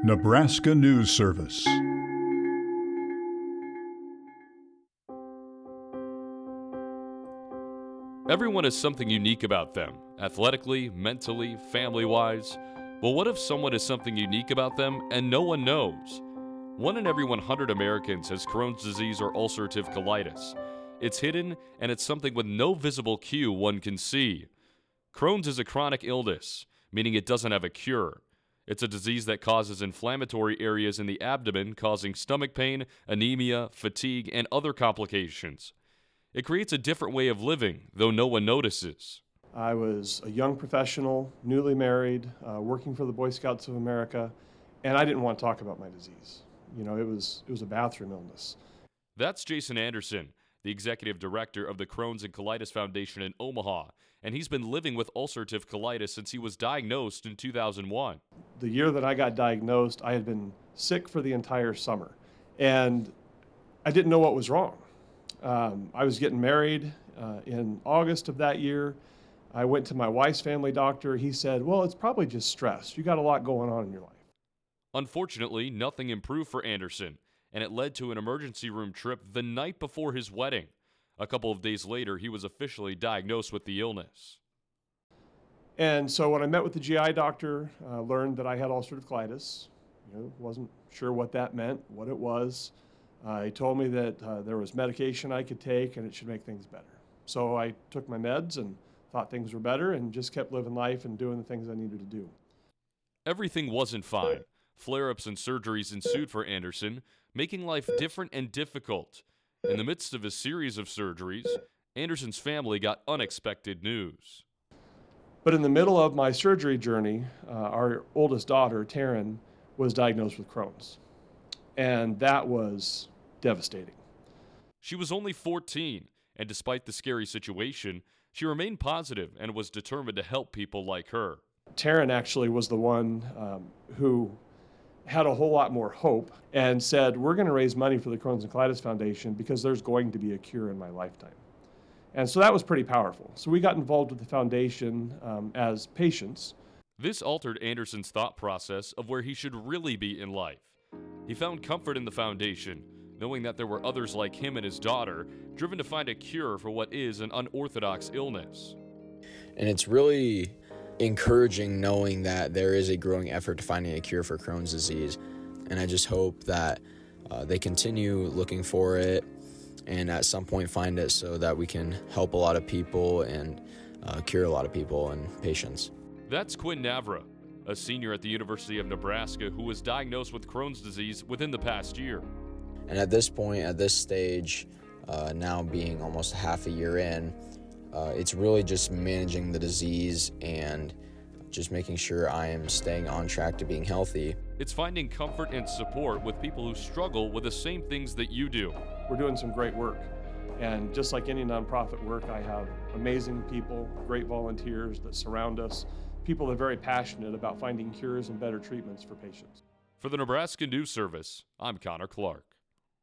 Nebraska News Service. Everyone has something unique about them, athletically, mentally, family-wise. Well, what if someone has something unique about them and no one knows? 1 in every 100 Americans has Crohn's disease or ulcerative colitis. It's hidden, and it's something with no visible cue one can see. Crohn's is a chronic illness, meaning it doesn't have a cure. It's a disease that causes inflammatory areas in the abdomen, causing stomach pain, anemia, fatigue, and other complications. It creates a different way of living, though no one notices. I was a young professional, newly married, working for the Boy Scouts of America, and I didn't want to talk about my disease. You know, it was a bathroom illness. That's Jason Anderson, the executive director of the Crohn's and Colitis Foundation in Omaha, and he's been living with ulcerative colitis since he was diagnosed in 2001. The year that I got diagnosed, I had been sick for the entire summer, and I didn't know what was wrong. I was getting married in August of that year. I went to my wife's family doctor. He said, well, it's probably just stress. You got a lot going on in your life. Unfortunately, nothing improved for Anderson, and it led to an emergency room trip the night before his wedding. A couple of days later, he was officially diagnosed with the illness. And so when I met with the GI doctor, learned that I had ulcerative colitis. Wasn't sure what that meant, what it was. He told me that there was medication I could take and it should make things better. So I took my meds and thought things were better and just kept living life and doing the things I needed to do. Everything wasn't fine. Flare-ups and surgeries ensued for Anderson, making life different and difficult. In the midst of a series of surgeries, Anderson's family got unexpected news. But in the middle of my surgery journey, our oldest daughter, Taryn, was diagnosed with Crohn's. And that was devastating. She was only 14, and despite the scary situation, she remained positive and was determined to help people like her. Taryn actually was the one who had a whole lot more hope and said, we're going to raise money for the Crohn's and Colitis Foundation because there's going to be a cure in my lifetime. And so that was pretty powerful. So we got involved with the foundation as patients. This altered Anderson's thought process of where he should really be in life. He found comfort in the foundation, knowing that there were others like him and his daughter, driven to find a cure for what is an unorthodox illness. And it's really encouraging knowing that there is a growing effort to finding a cure for Crohn's disease. And I just hope that they continue looking for it and at some point find it so that we can help a lot of people and cure a lot of people and patients. That's Quinn Navra, a senior at the University of Nebraska who was diagnosed with Crohn's disease within the past year. And at this point, at this stage, now being almost half a year in, it's really just managing the disease and just making sure I am staying on track to being healthy. It's finding comfort and support with people who struggle with the same things that you do. We're doing some great work. And just like any nonprofit work, I have amazing people, great volunteers that surround us, people that are very passionate about finding cures and better treatments for patients. For the Nebraska News Service, I'm Connor Clark.